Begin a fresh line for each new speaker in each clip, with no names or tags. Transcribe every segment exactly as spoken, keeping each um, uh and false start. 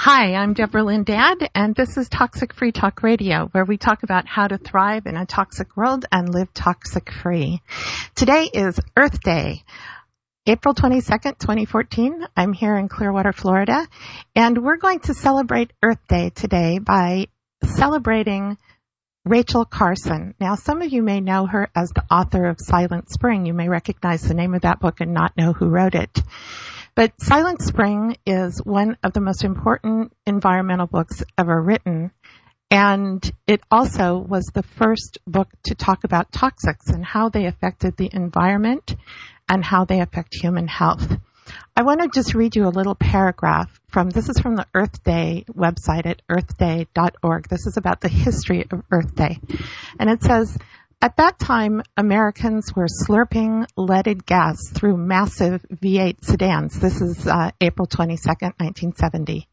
Hi, I'm Deborah Lynn Dadd, and this is Toxic Free Talk Radio, where we talk about how to thrive in a toxic world and live toxic-free. Today is Earth Day, April twenty-second, twenty fourteen. I'm here in Clearwater, Florida, and we're going to celebrate Earth Day today by celebrating Rachel Carson. Now, some of you may know her as the author of Silent Spring. You may recognize the name of that book and not know who wrote it. But Silent Spring is one of the most important environmental books ever written, and it also was the first book to talk about toxics and how they affected the environment and how they affect human health. I want to just read you a little paragraph from, this is from the Earth Day website at earth day dot org. This is about the history of Earth Day. And it says, at that time, Americans were slurping leaded gas through massive V eight sedans. This is uh, April twenty-second, nineteen seventy.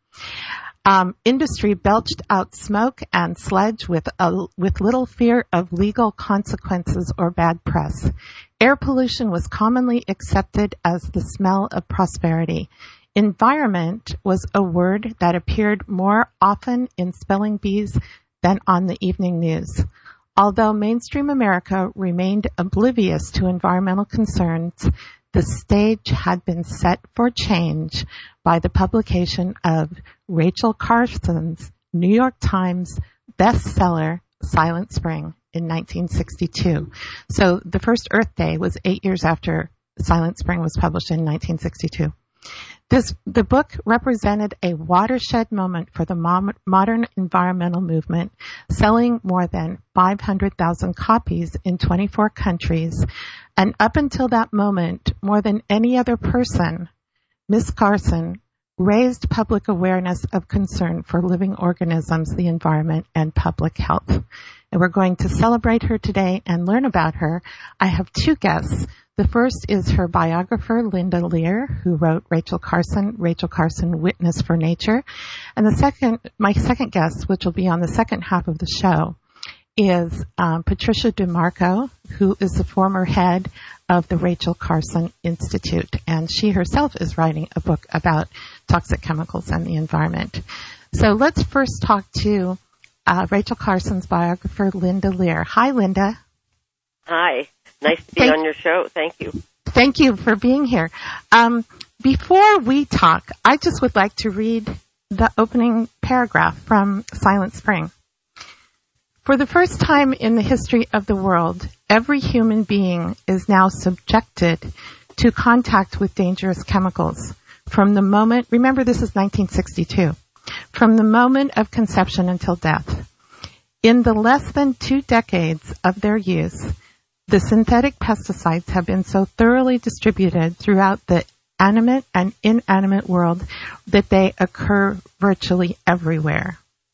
Um, industry belched out smoke and sludge with, a, with little fear of legal consequences or bad press. Air pollution was commonly accepted as the smell of prosperity. Environment was a word that appeared more often in spelling bees than on the evening news. Although mainstream America remained oblivious to environmental concerns, the stage had been set for change by the publication of Rachel Carson's New York Times bestseller, Silent Spring, in nineteen sixty-two. So the first Earth Day was eight years after Silent Spring was published in nineteen sixty-two. This, the book represented a watershed moment for the mo- modern environmental movement, selling more than five hundred thousand copies in twenty-four countries. And up until that moment, more than any other person, Miss Carson raised public awareness of concern for living organisms, the environment, and public health. And we're going to celebrate her today and learn about her. I have two guests. The first is her biographer, Linda Lear, who wrote Rachel Carson, Rachel Carson, Witness for Nature. And the second, my second guest, which will be on the second half of the show, is um, Patricia DeMarco, who is the former head of the Rachel Carson Institute. And she herself is writing a book about toxic chemicals and the environment. So let's first talk to uh, Rachel Carson's biographer, Linda Lear. Hi, Linda.
Hi. Nice to be
Thank,
on your show. Thank you.
Thank you for being here. Um, before we talk, I just would like to read the opening paragraph from Silent Spring. For the first time in the history of the world, every human being is now subjected to contact with dangerous chemicals. From the moment, remember this is nineteen sixty-two, from the moment of conception until death. In the less than two decades of their use, the synthetic pesticides have been so thoroughly distributed throughout the animate and inanimate world that they occur virtually everywhere.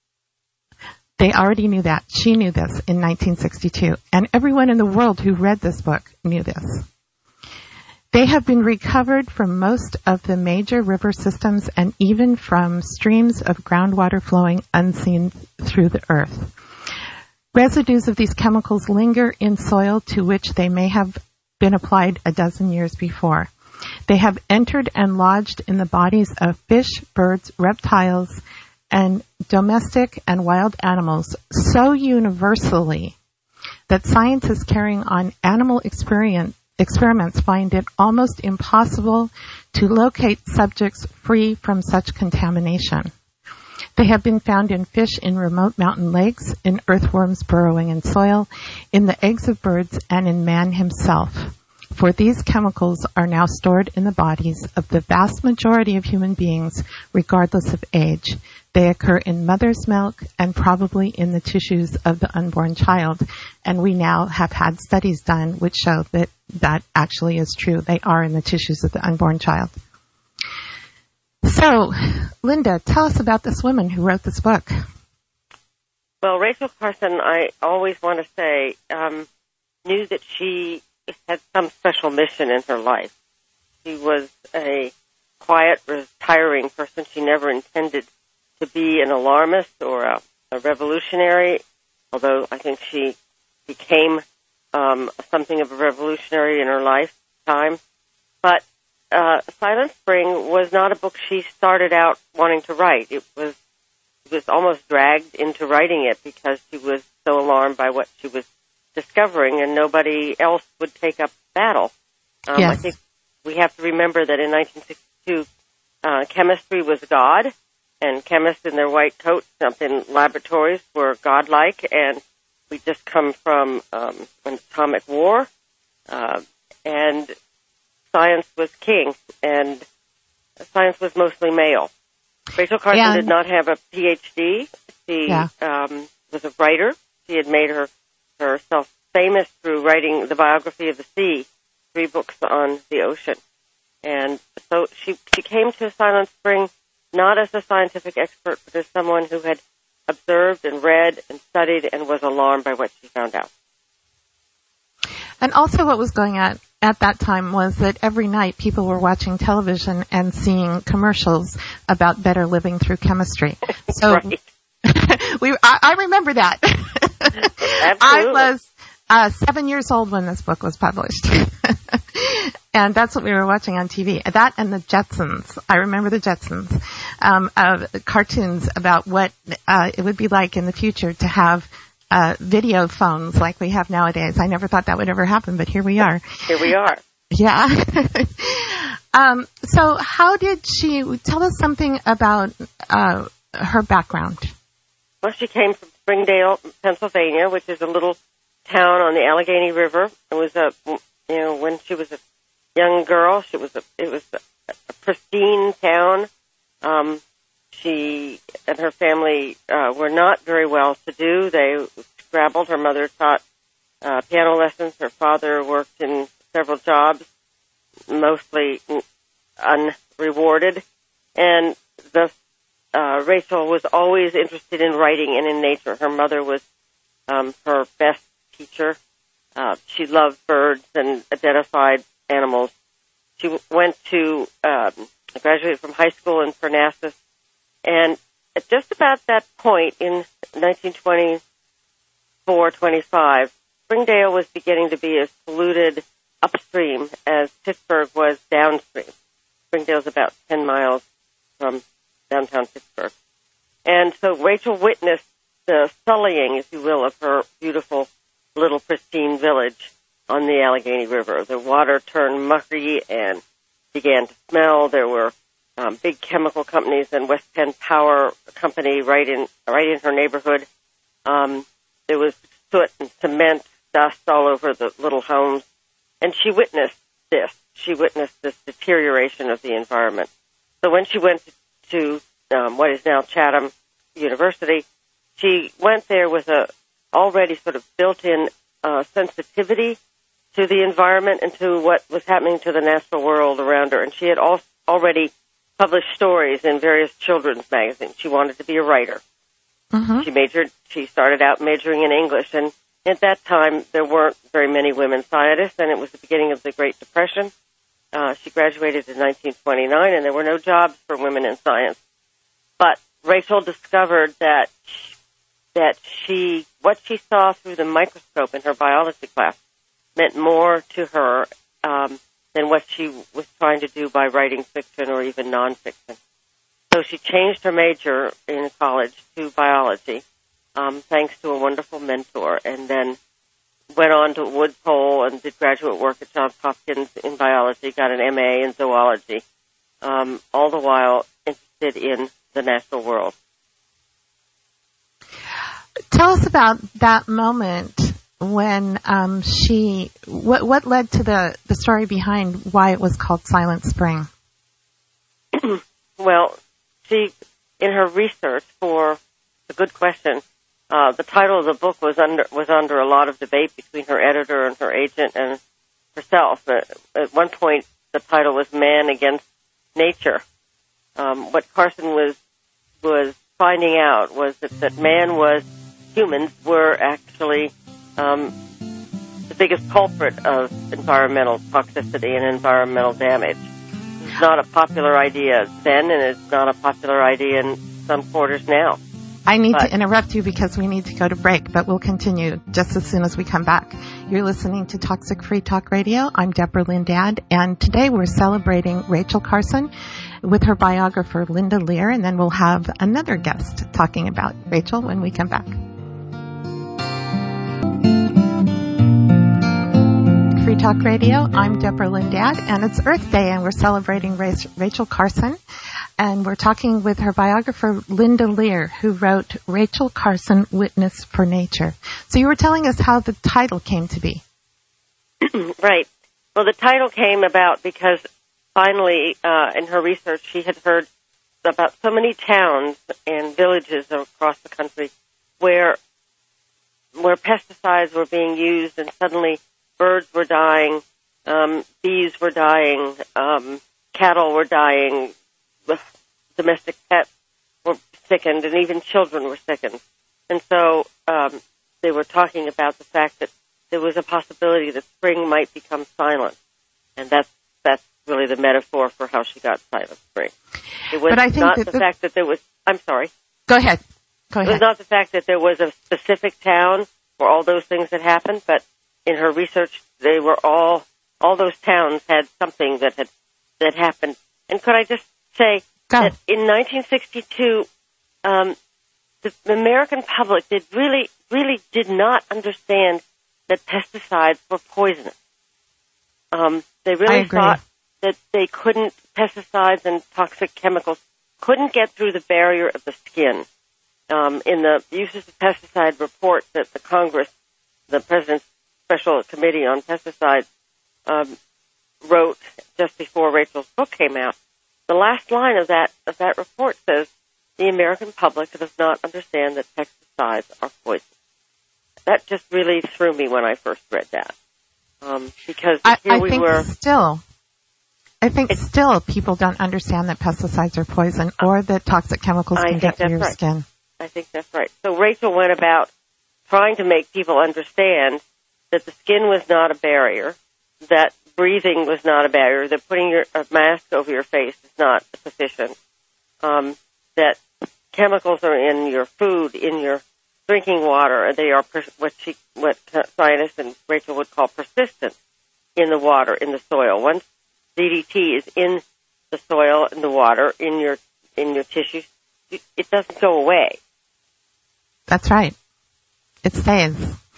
They already knew that. She knew this in nineteen sixty-two, and everyone in the world who read this book knew this. They have been recovered from most of the major river systems and even from streams of groundwater flowing unseen through the earth. Residues of these chemicals linger in soil to which they may have been applied a dozen years before. They have entered and lodged in the bodies of fish, birds, reptiles, and domestic and wild animals so universally that scientists carrying on animal experience, experiments find it almost impossible to locate subjects free from such contamination. They have been found in fish in remote mountain lakes, in earthworms burrowing in soil, in the eggs of birds, and in man himself. For these chemicals are now stored in the bodies of the vast majority of human beings, regardless of age. They occur in mother's milk and probably in the tissues of the unborn child. And we now have had studies done which show that that actually is true. They are in the tissues of the unborn child. So, Linda, tell us about this woman who wrote this book.
Well, Rachel Carson, I always want to say, um, knew that she had some special mission in her life. She was a quiet, retiring person. She never intended to be an alarmist or a, a revolutionary, although I think she became um, something of a revolutionary in her lifetime. But uh, Silent Spring was not a book she started out wanting to write. It was, she was almost dragged into writing it because she was so alarmed by what she was discovering, and nobody else would take up battle. Um,
yes.
I think we have to remember that in nineteen sixty-two, uh, chemistry was God, and chemists in their white coats up in laboratories were godlike, and we just come from um, an atomic war, uh, and science was king, and science was mostly male. Rachel Carson
yeah.
did not have a P H D. She
yeah.
um, was a writer. She had made her herself famous through writing the biography of the sea, three books on the ocean. And so she, she came to Silent Spring not as a scientific expert, but as someone who had observed and read and studied and was alarmed by what she found out.
And also what was going on at that time was that every night people were watching television and seeing commercials about better living through chemistry. So
right.
we, I, I remember that. I was uh, seven years old when this book was published. And that's what we were watching on T V. That and the Jetsons. I remember the Jetsons. Um, uh, cartoons about what uh, it would be like in the future to have uh, video phones like we have nowadays. I never thought that would ever happen, but here we are.
Here we are.
Yeah. um, so how did she, tell us something about uh, her background.
Well, she came from Springdale, Pennsylvania, which is a little town on the Allegheny River. It was a, you know, when she was a young girl, she was a, it was a, a pristine town. Um, she and her family uh, were not very well to do. They scrabbled. Her mother taught uh, piano lessons. Her father worked in several jobs, mostly unrewarded. And the uh, Rachel was always interested in writing and in nature. Her mother was um, her best teacher. Uh, she loved birds and identified animals. She went to, um, graduated from high school in Parnassus, and at just about that point in nineteen twenty-four twenty-five, Springdale was beginning to be as polluted upstream as Pittsburgh was downstream. Springdale's about ten miles from downtown Pittsburgh. And so Rachel witnessed the sullying, if you will, of her beautiful little pristine village on the Allegheny River. The water turned mucky and began to smell. There were um, big chemical companies and West Penn Power Company right in right in her neighborhood. Um, there was soot and cement dust all over the little homes, and she witnessed this. She witnessed this deterioration of the environment. So when she went to um, what is now Chatham University, she went there with a already sort of built-in uh, sensitivity to the environment and to what was happening to the natural world around her. And she had al- already published stories in various children's magazines. She wanted to be a writer.
Mm-hmm.
She majored, she started out majoring in English. And at that time, there weren't very many women scientists, and it was the beginning of the Great Depression. Uh, she graduated in nineteen twenty-nine, and there were no jobs for women in science. But Rachel discovered that that she, what she saw through the microscope in her biology class meant more to her um, than what she was trying to do by writing fiction or even nonfiction. So she changed her major in college to biology, um, thanks to a wonderful mentor, and then went on to Woods Hole and did graduate work at Johns Hopkins in biology, got an M A in zoology, um, all the while interested in the natural world.
Tell us about that moment when um, she, what, what led to the, the story behind why it was called Silent Spring?
Well, she, in her research for a good question, uh, the title of the book was under was under a lot of debate between her editor and her agent and herself. At, at one point, the title was Man Against Nature. Um, what Carson was was finding out was that, that man was, humans were actually um, the biggest culprit of environmental toxicity and environmental damage. It's not a popular idea then, and it's not a popular idea in some quarters now.
I need
but,
to interrupt you because we need to go to break, but we'll continue just as soon as we come back. You're listening to Toxic Free Talk Radio. I'm Deborah Lindad, and today we're celebrating Rachel Carson with her biographer, Linda Lear, and then we'll have another guest talking about Rachel when we come back. Free Talk Radio. I'm Deborah Lindad, and it's Earth Day, and we're celebrating Rachel Carson. And we're talking with her biographer, Linda Lear, who wrote Rachel Carson, Witness for Nature. So you were telling us how the title came to be.
Right. Well, the title came about because finally, uh, in her research, she had heard about so many towns and villages across the country where where pesticides were being used, and suddenly birds were dying, um, bees were dying, um, cattle were dying, domestic pets were sickened, and even children were sickened. And so um, they were talking about the fact that there was a possibility that spring might become silent. And that's, that's really the metaphor for how she got Silent Spring. It was
but I think
not
that
the,
the
fact that there was, I'm sorry.
Go ahead. Go ahead.
It was not the fact that there was a specific town where all those things had happened, but in her research, they were all, all those towns had something that had, that happened. And could I just say
Go.
that in nineteen sixty-two, um, the, the American public did really, really did not understand that pesticides were poisonous. Um, they really thought that they couldn't, pesticides and toxic chemicals couldn't get through the barrier of the skin. Um, in the uses of pesticide report that the Congress, the President's Special Committee on Pesticides, um, wrote just before Rachel's book came out, the last line of that of that report says, the American public does not understand that pesticides are poison. That just really threw me when I first read that. Um, because
I,
here
I
we
think
were.
Still, I think still people don't understand that pesticides are poison or that toxic chemicals
I
can get through your
right.
skin.
I think that's right. So Rachel went about trying to make people understand that the skin was not a barrier, that breathing was not a barrier, that putting your, a mask over your face is not sufficient, um, that chemicals are in your food, in your drinking water, and they are per- what she, what scientists and Rachel would call persistent in the water, in the soil. Once D D T is in the soil, in the water, in your in your tissues, it doesn't go away.
That's right. It stays.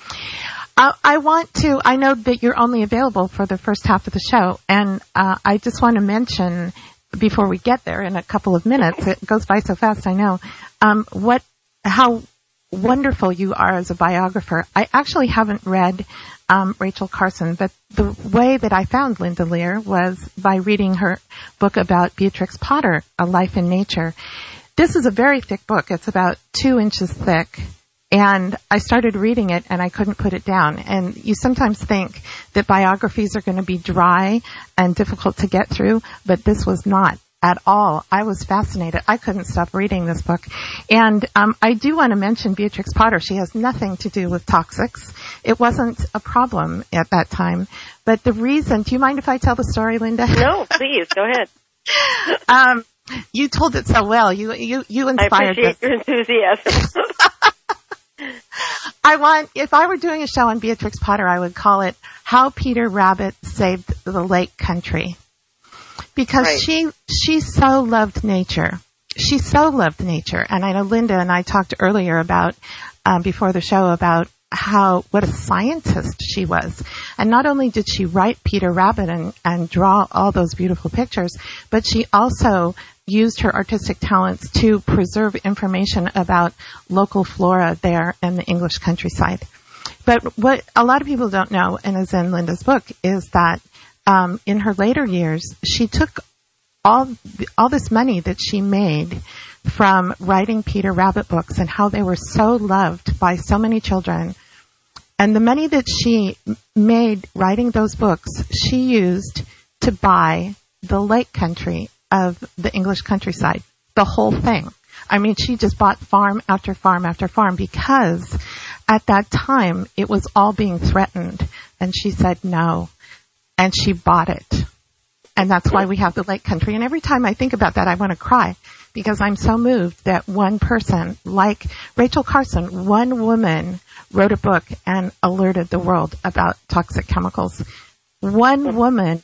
Uh, I want to, I know that you're only available for the first half of the show, and uh, I just want to mention, before we get there in a couple of minutes, it goes by so fast, I know, um, what, how wonderful you are as a biographer. I actually haven't read um, Rachel Carson, but the way that I found Linda Lear was by reading her book about Beatrix Potter, A Life in Nature. This is a very thick book. It's about two inches thick. And I started reading it and I couldn't put it down. And you sometimes think that biographies are going to be dry and difficult to get through, but this was not at all. I was fascinated. I couldn't stop reading this book. And um, I do want to mention Beatrix Potter. She has nothing to do with toxics. It wasn't a problem at that time. But the reason, do you mind if I tell the story, Linda?
No, please, go ahead.
um, you told it so well. You you you inspired
I appreciate
this.
your enthusiasm.
I want, if I were doing a show on Beatrix Potter, I would call it How Peter Rabbit Saved the Lake Country. Because
right.
she, she so loved nature. She so loved nature. And I know Linda and I talked earlier about, um, before the show about how, what a scientist she was. And not only did she write Peter Rabbit and, and draw all those beautiful pictures, but she also used her artistic talents to preserve information about local flora there in the English countryside. But what a lot of people don't know, and is in Linda's book, is that um, in her later years, she took all all this money that she made from writing Peter Rabbit books and how they were so loved by so many children. And the money that she made writing those books, she used to buy the lake country of the English countryside, the whole thing. I mean, she just bought farm after farm after farm because at that time it was all being threatened. And she said no. And she bought it. And that's why we have the lake country. And every time I think about that, I want to cry because I'm so moved that one person, like Rachel Carson, one woman wrote a book and alerted the world about toxic chemicals. One woman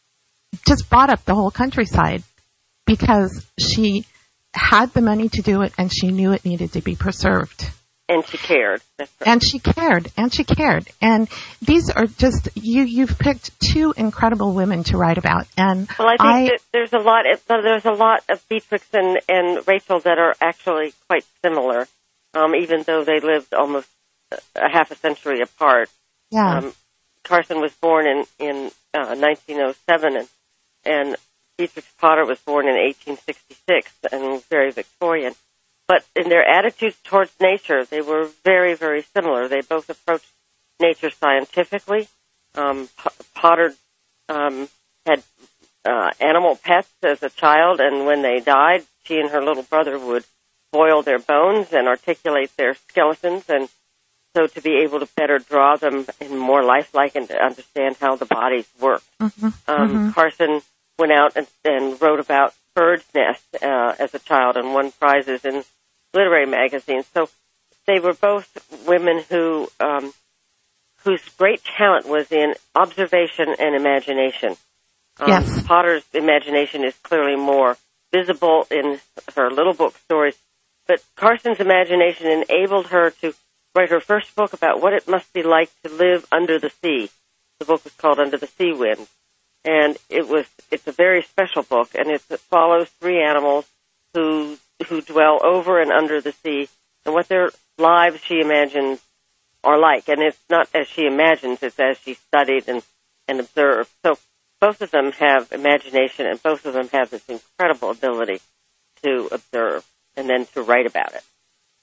just brought up the whole countryside because she had the money to do it and she knew it needed to be preserved.
And she cared. That's right.
And she cared, and she cared. And these are just, you, you've picked two incredible women to write about. And
well, I think
I,
that there's a lot, there's a lot of Beatrix and, and Rachel that are actually quite similar, um, even though they lived almost a half a century apart.
Yeah.
Um, Carson was born in, in uh, nineteen oh seven, and, and Beatrix Potter was born in eighteen sixty-six, and very Victorian. But in their attitudes towards nature, they were very, very similar. They both approached nature scientifically. Um, Potter um, had uh, animal pets as a child, and when they died, she and her little brother would boil their bones and articulate their skeletons, and so to be able to better draw them in more lifelike and to understand how the bodies work.
Mm-hmm,
um,
mm-hmm.
Carson went out and, and wrote about birds' nests uh, as a child and won prizes in literary magazines. So they were both women who um, whose great talent was in observation and imagination. Um,
Yes.
Potter's imagination is clearly more visible in her little book stories, but Carson's imagination enabled her to write her first book about what it must be like to live under the sea. The book was called Under the Sea Wind, and it was it's a very special book, and it follows three animals who who dwell over and under the sea, and what their lives, she imagines, are like. And it's not as she imagines, it's as she studied and, and observed. So both of them have imagination, and both of them have this incredible ability to observe and then to write about it.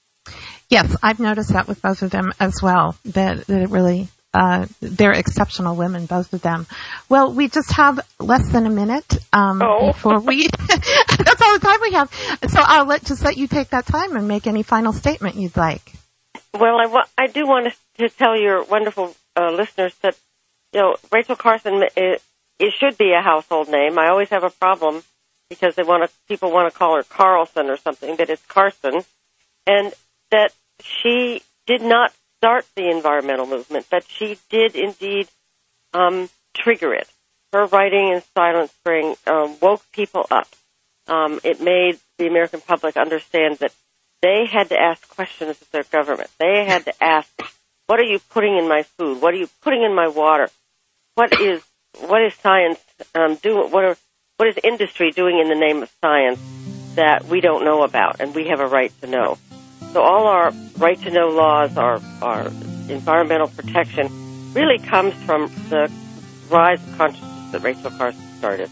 Yes, I've noticed that with both of them as well, that, that it really, uh, they're exceptional women, both of them. Well, we just have less than a minute, um,
oh.
before we, that's all the time we have. So I'll let, just let you take that time and make any final statement you'd like.
Well, I, wa- I do want to tell your wonderful uh, listeners that, you know, Rachel Carson, it, it should be a household name. I always have a problem because they want to, people want to call her Carlson or something, but it's Carson. And that she did not start the environmental movement, but she did indeed um, trigger it. Her writing in Silent Spring um, woke people up. Um, it made the American public understand that they had to ask questions of their government. They had to ask, what are you putting in my food? What are you putting in my water? What is what is science um, doing? What are what is industry doing in the name of science that we don't know about, and we have a right to know? So all our right to know laws, our, our environmental protection, really comes from the rise of consciousness that Rachel Carson started.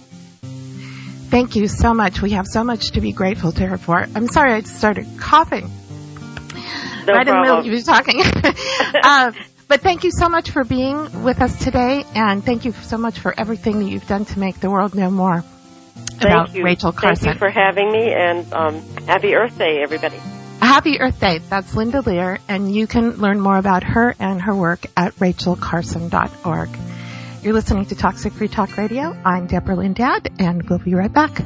Thank you so much. We have so much to be grateful to her for. I'm sorry I started coughing.
No
right
problem.
in the middle of you talking. uh, but thank you so much for being with us today, and thank you so much for everything that you've done to make the world know more about
Thank you.
Rachel Carson.
Thank you for having me, and um, happy Earth Day, everybody.
Happy Earth Day. That's Linda Lear, and you can learn more about her and her work at rachel carson dot org. You're listening to Toxic Free Talk Radio. I'm Deborah Lindad, and we'll be right back.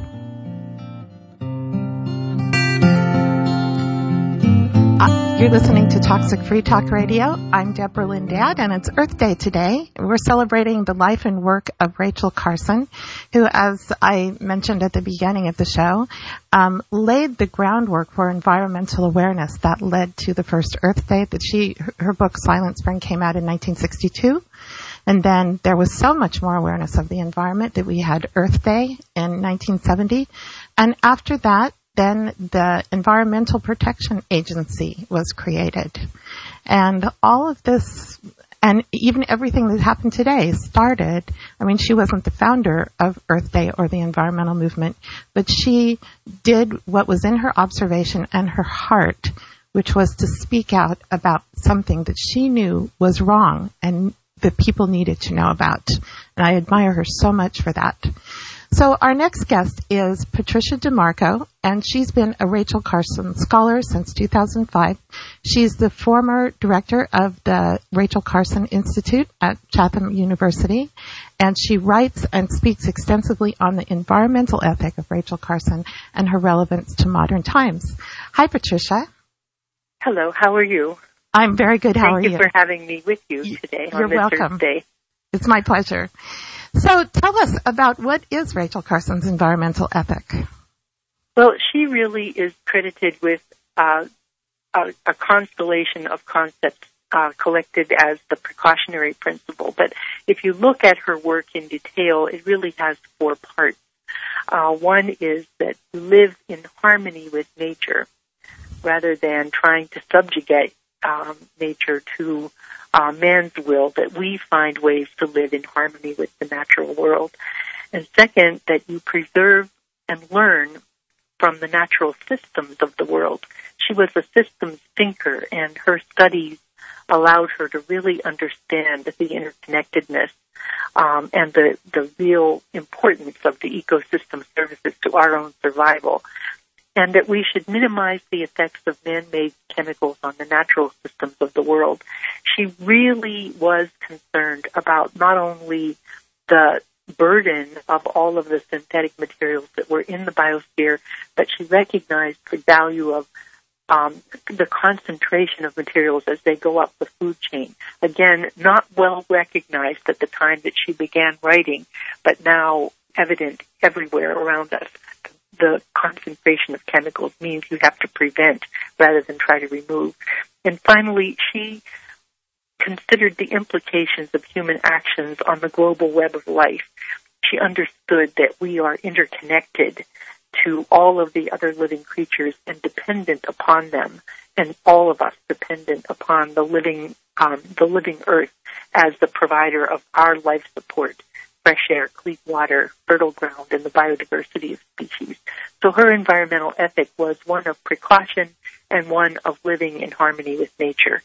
Uh, you're listening to Toxic Free Talk Radio. I'm Deborah Lindad, and it's Earth Day today. We're celebrating the life and work of Rachel Carson, who, as I mentioned at the beginning of the show, um, laid the groundwork for environmental awareness that led to the first Earth Day. That she, her book Silent Spring came out in nineteen sixty-two. And then there was so much more awareness of the environment that we had Earth Day in nineteen seventy. And after that, then the Environmental Protection Agency was created. And all of this, and even everything that happened today started, I mean, she wasn't the founder of Earth Day or the environmental movement, but she did what was in her observation and her heart, which was to speak out about something that she knew was wrong and that people needed to know about. And I admire her so much for that. So our next guest is Patricia DeMarco, and she's been a Rachel Carson Scholar since two thousand five. She's the former director of the Rachel Carson Institute at Chatham University, and she writes and speaks extensively on the environmental ethic of Rachel Carson and her relevance to modern times. Hi, Patricia.
Hello, how are you?
I'm very good. How
Thank
are
you?
you?
Thank you for having me with you today
You're
on this
welcome.
Thursday.
It's my pleasure. So tell us about what is Rachel Carson's environmental ethic?
Well, she really is credited with uh, a, a constellation of concepts uh, collected as the precautionary principle. But if you look at her work in detail, it really has four parts. Uh, one is that you live in harmony with nature rather than trying to subjugate um, nature to uh, man's will, that we find ways to live in harmony with the natural world. And second, that you preserve and learn from the natural systems of the world. She was a systems thinker, and her studies allowed her to really understand the interconnectedness um, and the, the real importance of the ecosystem services to our own survival, and that we should minimize the effects of man-made chemicals on the natural systems of the world. She really was concerned about not only the burden of all of the synthetic materials that were in the biosphere, but she recognized the value of um, the concentration of materials as they go up the food chain. Again, not well recognized at the time that she began writing, but now evident everywhere around us. The concentration of chemicals means you have to prevent rather than try to remove. And finally, she considered the implications of human actions on the global web of life. She understood that we are interconnected to all of the other living creatures and dependent upon them, and all of us dependent upon the living, um, the living earth as the provider of our life support. Fresh air, clean water, fertile ground, and the biodiversity of species. So her environmental ethic was one of precaution and one of living in harmony with nature.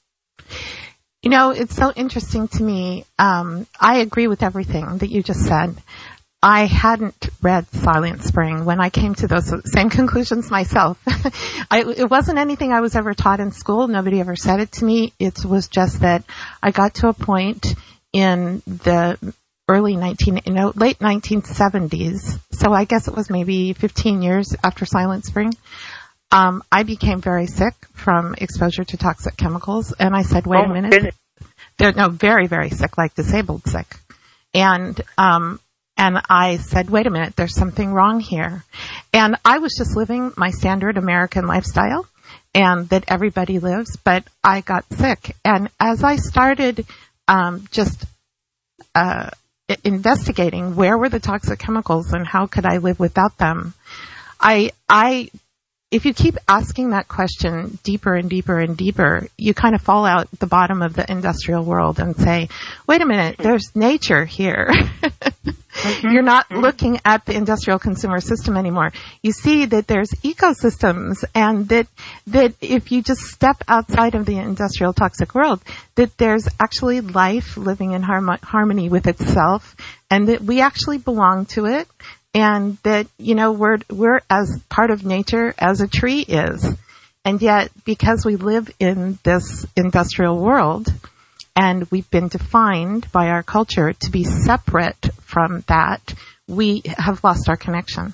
You know, it's so interesting to me. Um, I agree with everything that you just said. I hadn't read Silent Spring when I came to those same conclusions myself. I, it wasn't anything I was ever taught in school. Nobody ever said it to me. It was just that I got to a point in the early nineteen, you know, late nineteen seventies. So I guess it was maybe fifteen years after Silent Spring. Um, I became very sick from exposure to toxic chemicals, and I said, "Wait
oh,
a minute." They're no very, very sick, like disabled sick, and um, and I said, "Wait a minute, there's something wrong here." And I was just living my standard American lifestyle, and that everybody lives, but I got sick, and as I started um, just uh, investigating where were the toxic chemicals and how could I live without them, I, I, if you keep asking that question deeper and deeper and deeper, you kind of fall out the bottom of the industrial world and say, wait a minute, there's nature here. Mm-hmm. You're not mm-hmm. looking at the industrial consumer system anymore. You see that there's ecosystems, and that that if you just step outside of the industrial toxic world, that there's actually life living in harm- harmony with itself, and that we actually belong to it, and that, you know, we're we're as part of nature as a tree is. And yet, because we live in this industrial world, and we've been defined by our culture to be separate from that, we have lost our connection.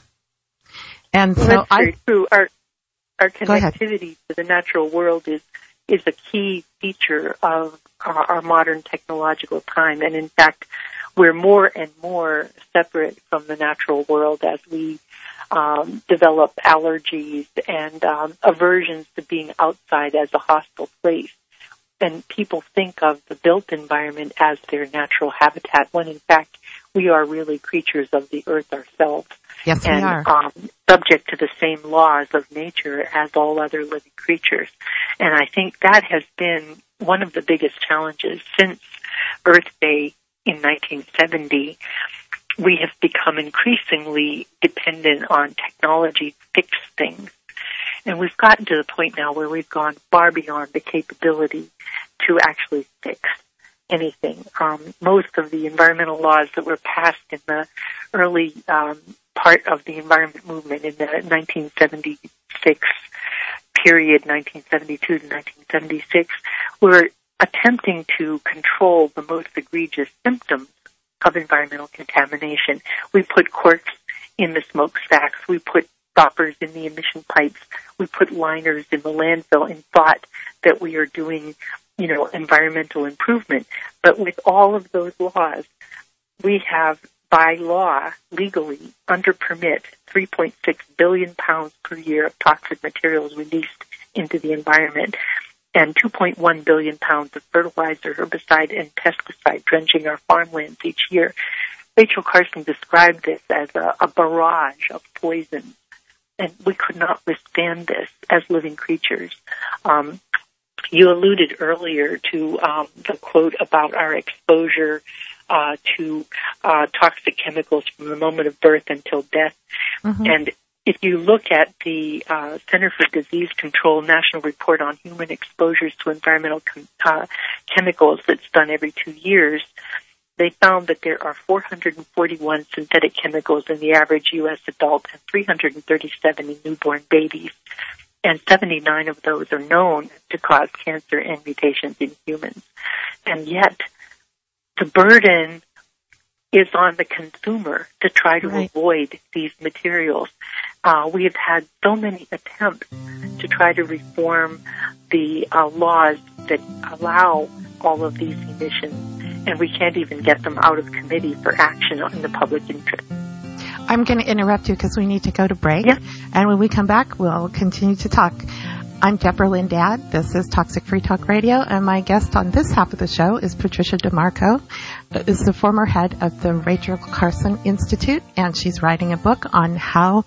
And
well,
so
that's
I,
very true. Our, our connectivity to the natural world is, is a key feature of our, our modern technological time. And in fact, we're more and more separate from the natural world as we um, develop allergies and um, aversions to being outside as a hostile place. And people think of the built environment as their natural habitat, when in fact we are really creatures of the earth ourselves.
Yes,
and,
we are.
Um, subject to the same laws of nature as all other living creatures. And I think that has been one of the biggest challenges since Earth Day in nineteen seventy. We have become increasingly dependent on technology to fix things. And we've gotten to the point now where we've gone far beyond the capability to actually fix. anything. Um, most of the environmental laws that were passed in the early um, part of the environment movement in the nineteen seventy-six period, nineteen seventy-two to nineteen seventy-six, were attempting to control the most egregious symptoms of environmental contamination. We put corks in the smokestacks. We put stoppers in the emission pipes. We put liners in the landfill and thought that we are doing, you know, environmental improvement. But with all of those laws, we have, by law, legally, under permit, three point six billion pounds per year of toxic materials released into the environment, and two point one billion pounds of fertilizer, herbicide, and pesticide drenching our farmlands each year. Rachel Carson described this as a, a barrage of poison, and we could not withstand this as living creatures. Um, you alluded earlier to um, the quote about our exposure uh, to uh, toxic chemicals from the moment of birth until death. Mm-hmm. And if you look at the uh, Center for Disease Control National Report on Human Exposures to Environmental com- uh, Chemicals that's done every two years, they found that there are four hundred forty-one synthetic chemicals in the average U S adult and three hundred thirty-seven in newborn babies, and seventy-nine of those are known to cause cancer and mutations in humans. And yet, the burden is on the consumer to try to right. avoid these materials. Uh, we have had so many attempts to try to reform the uh, laws that allow all of these emissions, and we can't even get them out of committee for action in the public interest.
I'm going to interrupt you because we need to go to break.
Yeah.
And when we come back, we'll continue to talk. I'm Deborah Lindad. This is Toxic Free Talk Radio, and my guest on this half of the show is Patricia DeMarco, is the former head of the Rachel Carson Institute, and she's writing a book on how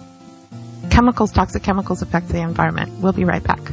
chemicals, toxic chemicals affect the environment. We'll be right back.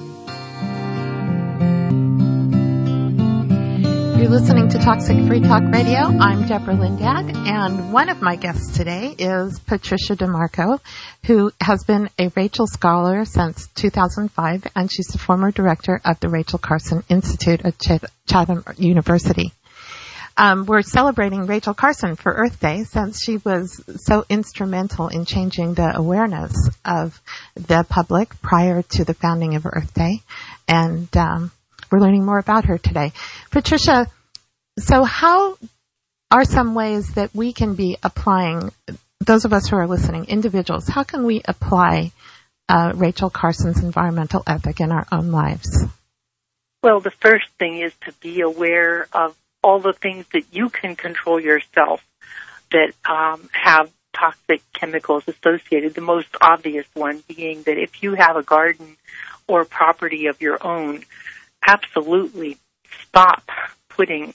You're listening to Toxic Free Talk Radio. I'm Deborah Lindad, and one of my guests today is Patricia DeMarco, who has been a Rachel Scholar since two thousand five, and she's the former director of the Rachel Carson Institute at Ch- Chatham University. Um, we're celebrating Rachel Carson for Earth Day since she was so instrumental in changing the awareness of the public prior to the founding of Earth Day, and um, we're learning more about her today. Patricia, so how are some ways that we can be applying, those of us who are listening, individuals, how can we apply uh, Rachel Carson's environmental ethic in our own lives?
Well, the first thing is to be aware of all the things that you can control yourself that um, have toxic chemicals associated. The most obvious one being that if you have a garden or property of your own, absolutely stop putting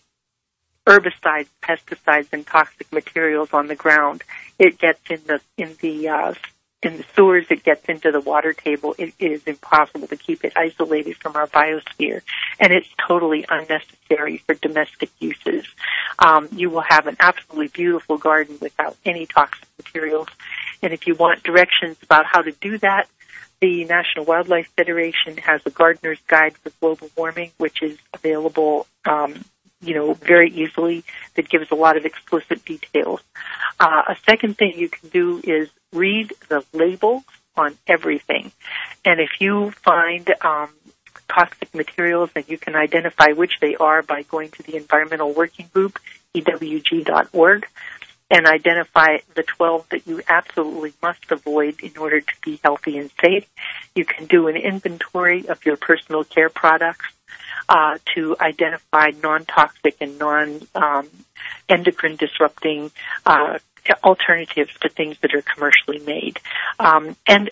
herbicides, pesticides, and toxic materials on the ground. It gets in the in the uh, in the sewers. It gets into the water table. It, it is impossible to keep it isolated from our biosphere, and it's totally unnecessary for domestic uses. Um, you will have an absolutely beautiful garden without any toxic materials, and if you want directions about how to do that, the National Wildlife Federation has a Gardener's Guide for Global Warming, which is available, um, you know, very easily, that gives a lot of explicit details. Uh, a second thing you can do is read the labels on everything. And if you find um, toxic materials, then you can identify which they are by going to the Environmental Working Group, E W G dot org, and identify the twelve that you absolutely must avoid in order to be healthy and safe. You can do an inventory of your personal care products uh, to identify non-toxic and non-endocrine um, disrupting uh, alternatives to things that are commercially made. Um, and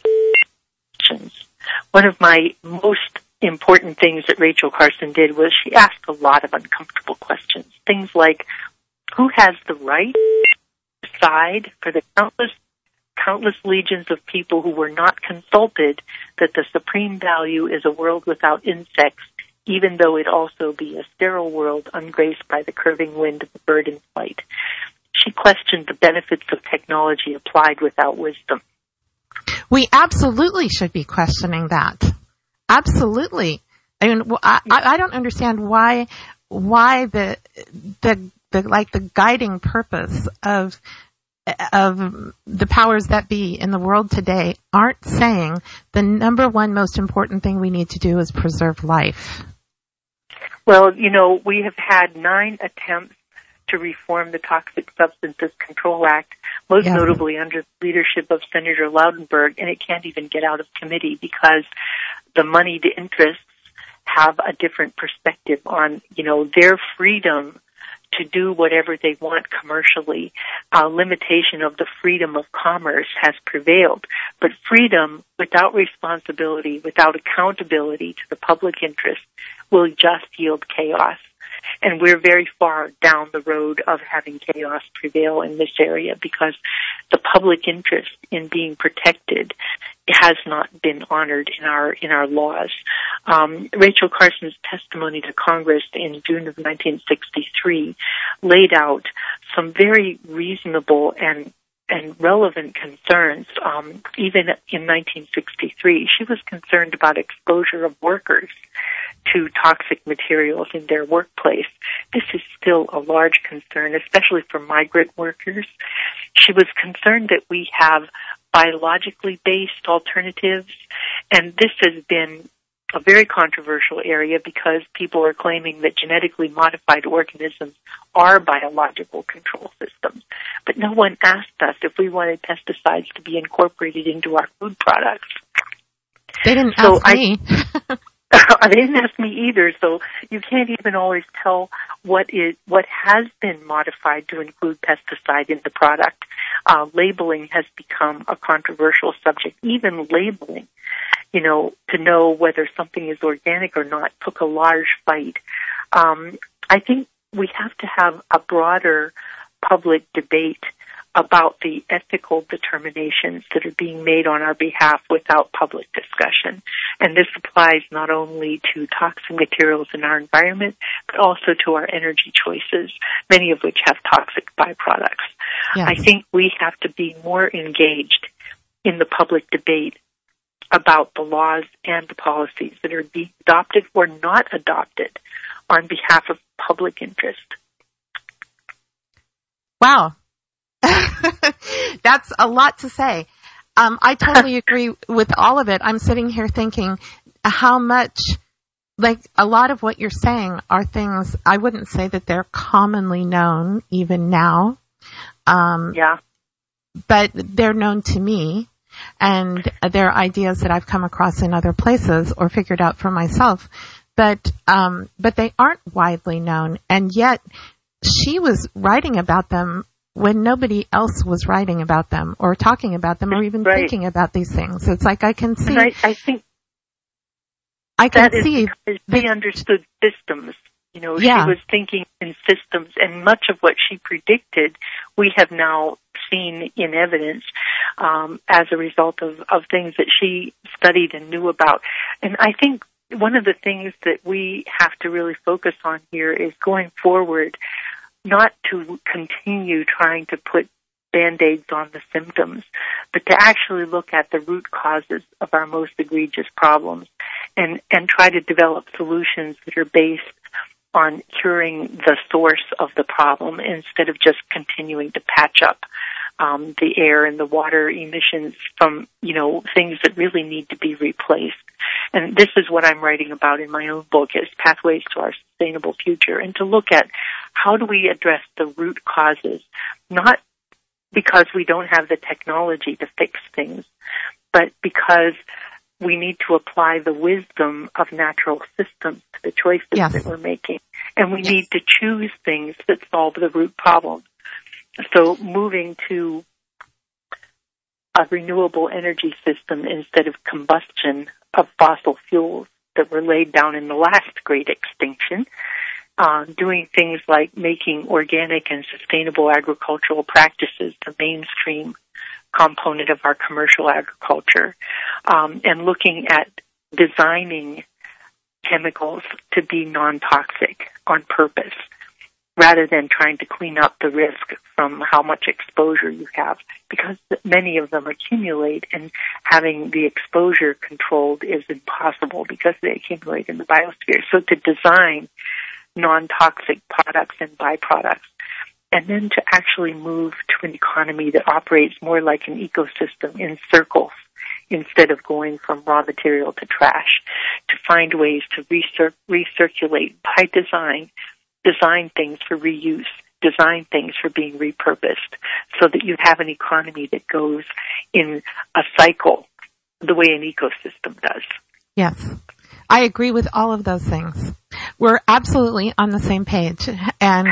one of my most important things that Rachel Carson did was she asked a lot of uncomfortable questions. Things like, who has the right decide for the countless countless legions of people who were not consulted that the supreme value is a world without insects, even though it also be a sterile world ungraced by the curving wind of the bird in flight. She questioned the benefits of technology applied without wisdom.
We absolutely should be questioning that. Absolutely. I mean, I, I don't understand why why the the the like the guiding purpose of of the powers that be in the world today aren't saying the number one most important thing we need to do is preserve life.
Well, you know, we have had nine attempts to reform the Toxic Substances Control Act, most yes. notably under the leadership of Senator Lautenberg, and it can't even get out of committee because the moneyed interests have a different perspective on, you know, their freedom to do whatever they want commercially. A limitation of the freedom of commerce has prevailed. But freedom without responsibility, without accountability to the public interest, will just yield chaos. And we're very far down the road of having chaos prevail in this area because the public interest in being protected has not been honored in our in our laws. Um, Rachel Carson's testimony to Congress in June of nineteen sixty-three laid out some very reasonable and and relevant concerns. Um, even in nineteen sixty-three, she was concerned about exposure of workers to toxic materials in their workplace. This is still a large concern, especially for migrant workers. She was concerned that we have biologically based alternatives, and this has been a very controversial area because people are claiming that genetically modified organisms are biological control systems. But no one asked us if we wanted pesticides to be incorporated into our food products.
They didn't
so
ask
I,
me.
They didn't ask me either, so you can't even always tell what is what has been modified to include pesticide in the product. Uh, labeling has become a controversial subject. Even labeling, you know, to know whether something is organic or not, took a large fight. Um, I think we have to have a broader public debate about the ethical determinations that are being made on our behalf without public discussion. And this applies not only to toxic materials in our environment, but also to our energy choices, many of which have toxic byproducts. Yes. I think we have to be more engaged in the public debate about the laws and the policies that are being adopted or not adopted on behalf of public interest.
Wow. That's a lot to say. Um, I totally agree with all of it. I'm sitting here thinking how much, like a lot of what you're saying are things, I wouldn't say that they're commonly known even now. Um,
yeah.
But they're known to me, and they're ideas that I've come across in other places or figured out for myself. But, um, but they aren't widely known, and yet she was writing about them when nobody else was writing about them or talking about them or even
right.
thinking about these things. It's like I can see.
I, I think
I can
that
see.
Is because they understood systems. You know,
yeah.
she was thinking in systems, and much of what she predicted, we have now seen in evidence um, as a result of, of things that she studied and knew about. And I think one of the things that we have to really focus on here is going forward, not to continue trying to put Band-Aids on the symptoms, but to actually look at the root causes of our most egregious problems and, and try to develop solutions that are based on curing the source of the problem instead of just continuing to patch up um, the air and the water emissions from, you know, things that really need to be replaced. And this is what I'm writing about in my own book, is Pathways to Our Sustainable Future, and to look at how do we address the root causes, not because we don't have the technology to fix things, but because we need to apply the wisdom of natural systems to the choices yes. that we're making. And we need to choose things that solve the root problems. So moving to a renewable energy system instead of combustion of fossil fuels that were laid down in the last great extinction, uh, doing things like making organic and sustainable agricultural practices the mainstream component of our commercial agriculture, um, and looking at designing chemicals to be non-toxic on purpose, rather than trying to clean up the risk from how much exposure you have, because many of them accumulate, and having the exposure controlled is impossible because they accumulate in the biosphere. So to design non-toxic products and byproducts, and then to actually move to an economy that operates more like an ecosystem in circles instead of going from raw material to trash, to find ways to recir- recirculate by design, design things for reuse, design things for being repurposed, so that you have an economy that goes in a cycle the way an ecosystem does.
Yes. I agree with all of those things. We're absolutely on the same page. And,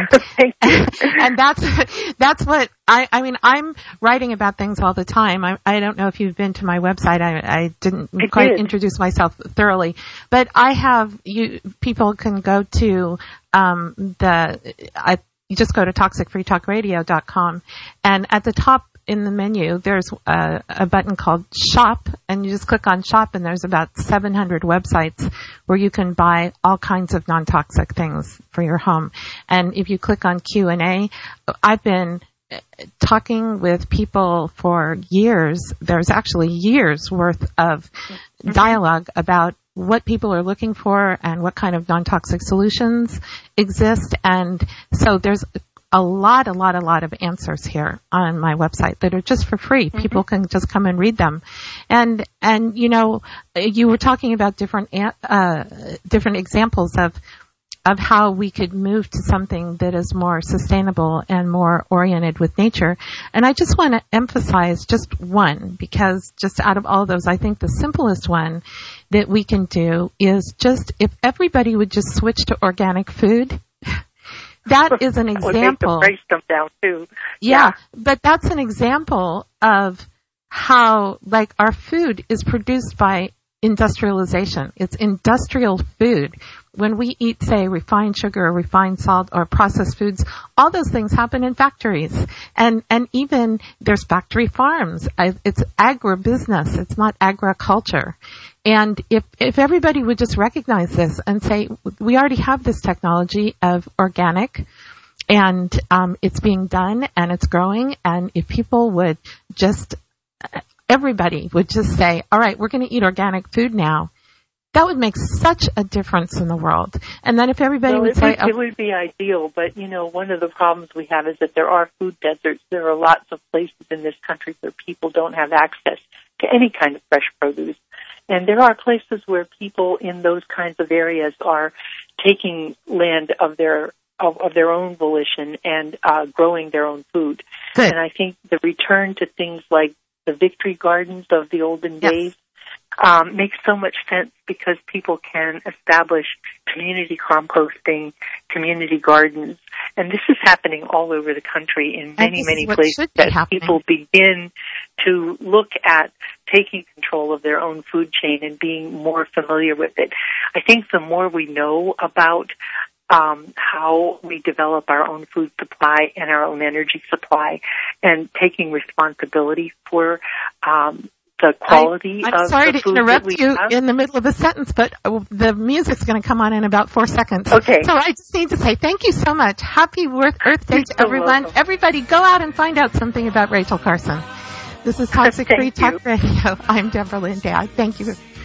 and that's, that's what I, I mean, I'm writing about things all the time. I, I don't know if you've been to my website. I, I didn't I quite did. introduce myself thoroughly, but I have you, people can go to, um, the, I, you just go to toxic free talk radio dot com, and at the top in the menu, there's a, a button called Shop, and you just click on Shop, and there's about seven hundred websites where you can buy all kinds of non-toxic things for your home. And if you click on Q and A, I've been talking with people for years. There's actually years worth of dialogue about what people are looking for and what kind of non-toxic solutions exist. And so there's a lot, a lot, a lot of answers here on my website that are just for free. Mm-hmm. People can just come and read them. And, and, you know, you were talking about different, uh, different examples of, of how we could move to something that is more sustainable and more oriented with nature. And I just want to emphasize just one, because just out of all those, I think the simplest one that we can do is just if everybody would just switch to organic food. That is an example.
Would make the price come down too.
Yeah,
yeah,
but that's an example of how, like, our food is produced by industrialization. It's industrial food. When we eat, say, refined sugar or refined salt or processed foods, all those things happen in factories. And, and even there's factory farms. It's agribusiness. It's not agriculture. And if, if everybody would just recognize this and say, we already have this technology of organic, and um, it's being done and it's growing, and if people would just, everybody would just say, all right, we're going to eat organic food now, that would make such a difference in the world. And then if everybody
well,
would
it
say...
Would, it would be ideal, but, you know, one of the problems we have is that there are food deserts. There are lots of places in this country where people don't have access to any kind of fresh produce. And there are places where people in those kinds of areas are taking land of their of, of their own volition and uh, growing their own food.
Good.
And I think the return to things like the victory gardens of the olden
yes.
days um, makes so much sense, because people can establish community composting, community gardens. And this is happening all over the country in many, many places that
happening.
people begin to look at taking control of their own food chain and being more familiar with it. I think the more we know about um, how we develop our own food supply and our own energy supply, and taking responsibility for um, the quality
I, I'm
of
sorry
the
to
food
interrupt
that we
you
have.
in the middle of a sentence, but the music's going to come on in about four seconds.
Okay.
So I just need to say thank you so much. Happy Earth Day to
You're
everyone.
welcome.
Everybody go out and find out something about Rachel Carson. This is Toxic Free Talk Radio. I'm Deborah Lynn Dowd. Thank you.